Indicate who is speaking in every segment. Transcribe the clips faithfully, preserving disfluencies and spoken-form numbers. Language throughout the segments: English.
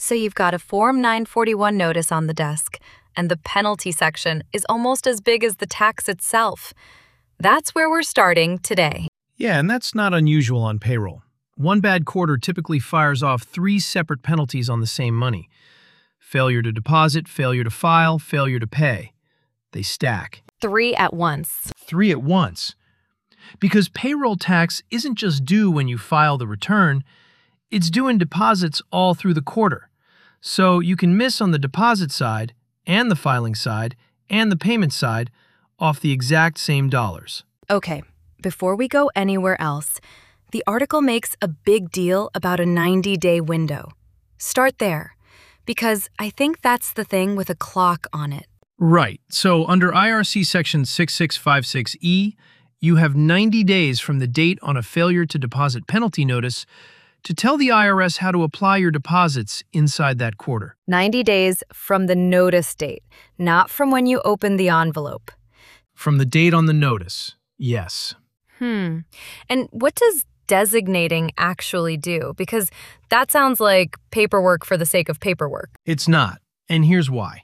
Speaker 1: So you've got a Form nine forty-one notice on the desk, and the penalty section is almost as big as the tax itself. That's where we're starting today.
Speaker 2: Yeah, and that's not unusual on payroll. One bad quarter typically fires off three separate penalties on the same money. Failure to deposit, failure to file, failure to pay. They stack.
Speaker 1: Three at once.
Speaker 2: Three at once. Because payroll tax isn't just due when you file the return, it's due in deposits all through the quarter. So you can miss on the deposit side, and the filing side, and the payment side off the exact same dollars.
Speaker 1: Okay, before we go anywhere else, the article makes a big deal about a ninety-day window. Start there, because I think that's the thing with a clock on it.
Speaker 2: Right. So under I R C Section sixty-six fifty-six E, you have ninety days from the date on a failure to deposit penalty notice to tell the I R S how to apply your deposits inside that quarter.
Speaker 1: ninety days from the notice date, not from when you open the envelope.
Speaker 2: From the date on the notice, yes.
Speaker 1: Hmm. And what does designating actually do? Because that sounds like paperwork for the sake of paperwork.
Speaker 2: It's not, and here's why.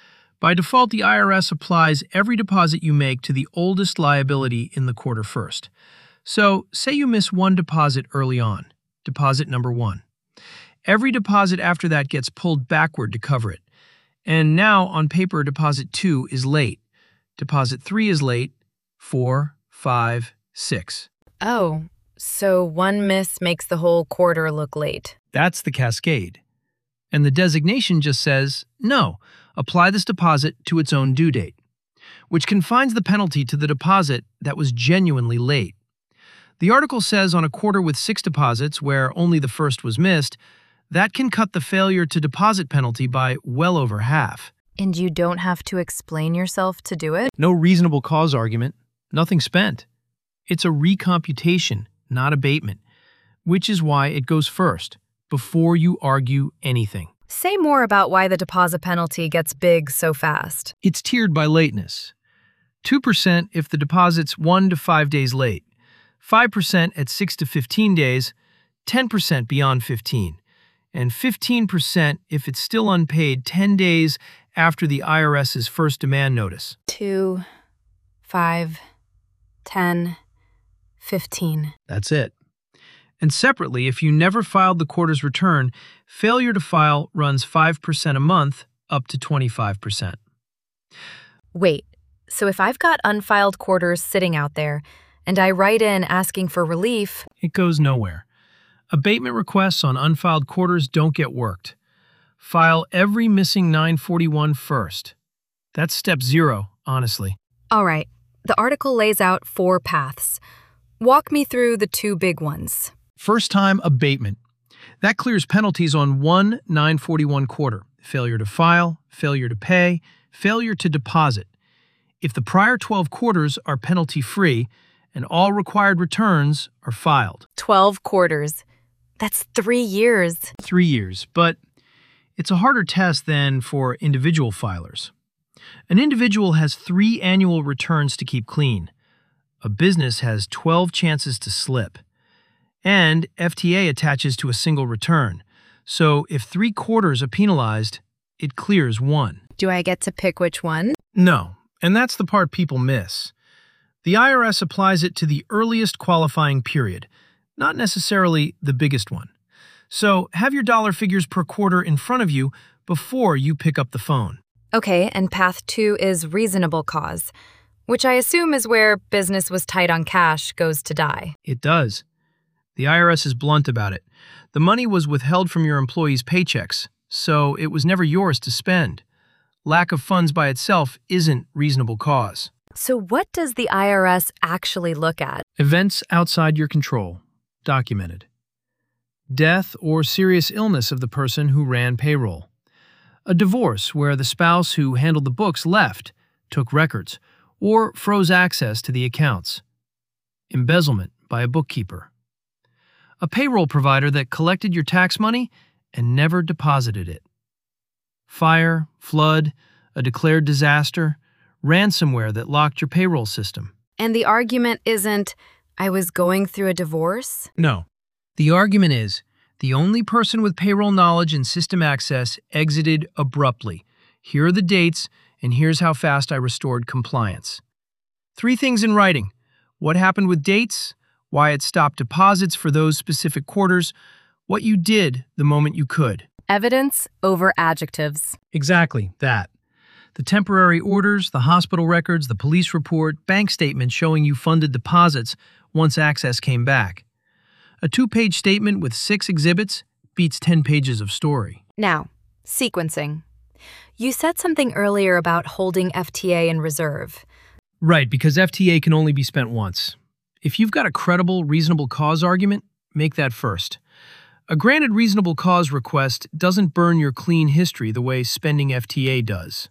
Speaker 2: By default, the I R S applies every deposit you make to the oldest liability in the quarter first. So, say you miss one deposit early on, deposit number one. Every deposit after that gets pulled backward to cover it. And now, on paper, deposit two is late. Deposit three is late, four, five, six.
Speaker 1: Oh, so one miss makes the whole quarter look late.
Speaker 2: That's the cascade. And the designation just says, no, apply this deposit to its own due date, which confines the penalty to the deposit that was genuinely late. The article says on a quarter with six deposits where only the first was missed, that can cut the failure to deposit penalty by well over half.
Speaker 1: And you don't have to explain yourself to do it?
Speaker 2: No reasonable cause argument, nothing spent. It's a recomputation, not abatement, which is why it goes first, before you argue anything.
Speaker 1: Say more about why the deposit penalty gets big so fast.
Speaker 2: It's tiered by lateness. two percent if the deposit's one to five days late, five percent at six to fifteen days, ten percent beyond fifteen, and fifteen percent if it's still unpaid ten days after the IRS's first demand notice.
Speaker 1: Two, five, ten, fifteen.
Speaker 2: That's it. And separately, if you never filed the quarter's return, failure to file runs five percent a month up to twenty-five percent.
Speaker 1: Wait, so if I've got unfiled quarters sitting out there, and I write in asking for relief,
Speaker 2: it goes nowhere. Abatement requests on unfiled quarters don't get worked. File every missing nine forty-one first. That's step zero, honestly.
Speaker 1: All right, the article lays out four paths. Walk me through the two big ones.
Speaker 2: First-time abatement. That clears penalties on one nine forty-one quarter. Failure to file, failure to pay, failure to deposit. If the prior twelve quarters are penalty-free and all required returns are filed.
Speaker 1: twelve quarters. That's three years.
Speaker 2: Three years, but it's a harder test than for individual filers. An individual has three annual returns to keep clean. A business has twelve chances to slip. And F T A attaches to a single return. So if three quarters are penalized, it clears one.
Speaker 1: Do I get to pick which one?
Speaker 2: No, and that's the part people miss. The I R S applies it to the earliest qualifying period, not necessarily the biggest one. So have your dollar figures per quarter in front of you before you pick up the phone.
Speaker 1: Okay, and path two is reasonable cause, which I assume is where business was tight on cash goes to die.
Speaker 2: It does. The I R S is blunt about it. The money was withheld from your employees' paychecks, so it was never yours to spend. Lack of funds by itself isn't reasonable cause.
Speaker 1: So what does the I R S actually look at?
Speaker 2: Events outside your control. Documented. Death or serious illness of the person who ran payroll. A divorce where the spouse who handled the books left, took records, or froze access to the accounts. Embezzlement by a bookkeeper. A payroll provider that collected your tax money and never deposited it. Fire, flood, a declared disaster, ransomware that locked your payroll system.
Speaker 1: And the argument isn't, I was going through a divorce?
Speaker 2: No. The argument is, The only person with payroll knowledge and system access exited abruptly. Here are the dates, and here's how fast I restored compliance. Three things in writing: what happened with dates, why it stopped deposits for those specific quarters, what you did the moment you could.
Speaker 1: Evidence over adjectives.
Speaker 2: Exactly, that. The temporary orders, the hospital records, the police report, bank statement showing you funded deposits once access came back. A two-page statement with six exhibits beats ten pages of story.
Speaker 1: Now, sequencing. You said something earlier about holding F T A in reserve.
Speaker 2: Right, because F T A can only be spent once. If you've got a credible, reasonable cause argument, make that first. A granted reasonable cause request doesn't burn your clean history the way spending F T A does.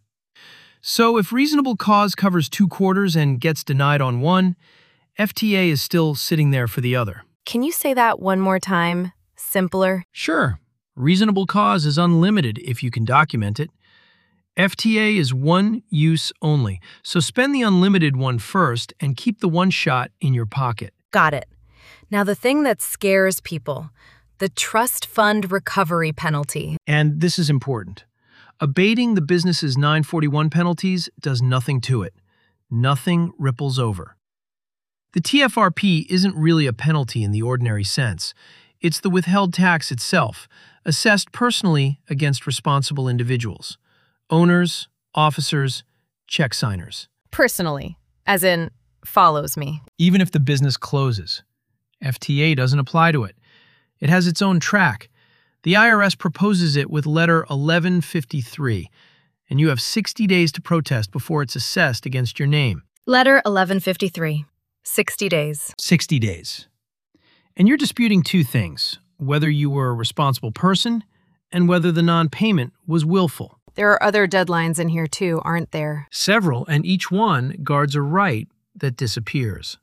Speaker 2: So if reasonable cause covers two quarters and gets denied on one, F T A is still sitting there for the other.
Speaker 1: Can you say that one more time? Simpler?
Speaker 2: Sure. Reasonable cause is unlimited if you can document it. F T A is one use only, so spend the unlimited one first and keep the one shot in your pocket.
Speaker 1: Got it. Now the thing that scares people, the trust fund recovery penalty.
Speaker 2: And this is important. Abating the business's nine forty-one penalties does nothing to it. Nothing ripples over. The T F R P isn't really a penalty in the ordinary sense. It's the withheld tax itself, assessed personally against responsible individuals. Owners, officers, check signers.
Speaker 1: Personally, as in, follows me.
Speaker 2: Even if the business closes, F T A doesn't apply to it. It has its own track. The I R S proposes it with letter eleven fifty-three, and you have sixty days to protest before it's assessed against your name.
Speaker 1: Letter eleven fifty-three. sixty days.
Speaker 2: sixty days. And you're disputing two things: whether you were a responsible person and whether the non-payment was willful.
Speaker 1: There are other deadlines in here too, aren't there?
Speaker 2: Several, and each one guards a right that disappears.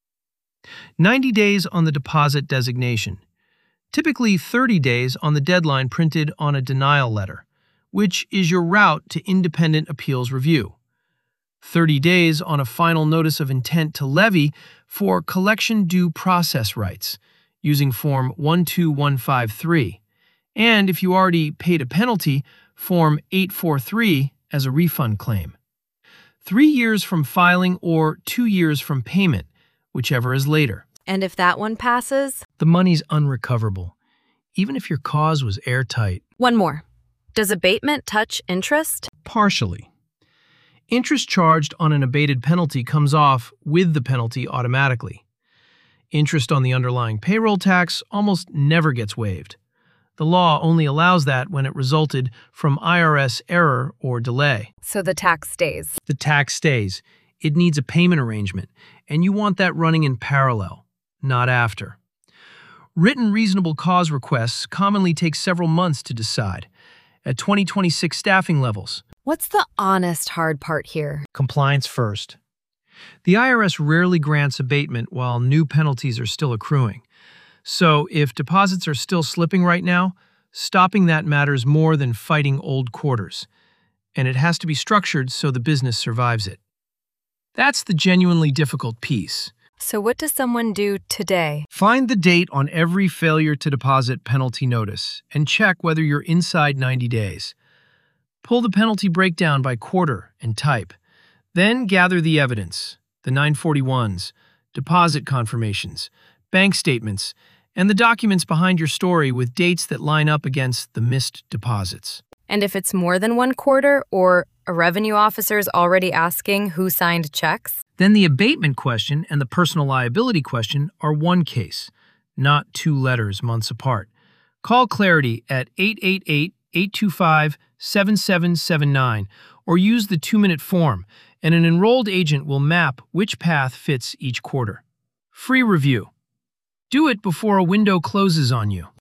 Speaker 2: ninety days on the deposit designation. Typically thirty days on the deadline printed on a denial letter, which is your route to independent appeals review. thirty days on a final notice of intent to levy for collection due process rights, using Form one two one five three. And if you already paid a penalty, Form eight forty-three as a refund claim. Three years from filing or two years from payment, whichever is later.
Speaker 1: And if that one passes?
Speaker 2: The money's unrecoverable, even if your cause was airtight.
Speaker 1: One more. Does abatement touch interest?
Speaker 2: Partially. Interest charged on an abated penalty comes off with the penalty automatically. Interest on the underlying payroll tax almost never gets waived. The law only allows that when it resulted from I R S error or delay.
Speaker 1: So the tax stays.
Speaker 2: The tax stays. It needs a payment arrangement, and you want that running in parallel, not after. Written reasonable cause requests commonly take several months to decide. At twenty twenty-six staffing levels,
Speaker 1: What's the honest hard part here?
Speaker 2: compliance first. The I R S rarely grants abatement while new penalties are still accruing. So if deposits are still slipping right now, stopping that matters more than fighting old quarters. And it has to be structured so the business survives it. That's the genuinely difficult piece.
Speaker 1: So what does someone do today?
Speaker 2: Find the date on every failure to deposit penalty notice and check whether you're inside ninety days. Pull the penalty breakdown by quarter and type. Then gather the evidence, the nine forty-ones, deposit confirmations, bank statements, and the documents behind your story with dates that line up against the missed deposits.
Speaker 1: And if it's more than one quarter, or a revenue officer's already asking who signed checks?
Speaker 2: Then the abatement question and the personal liability question are one case, not two letters months apart. Call Clarity at eight eight eight, eight two five, seven seven seven nine or use the two-minute form, and an enrolled agent will map which path fits each quarter. Free review. Do it before a window closes on you.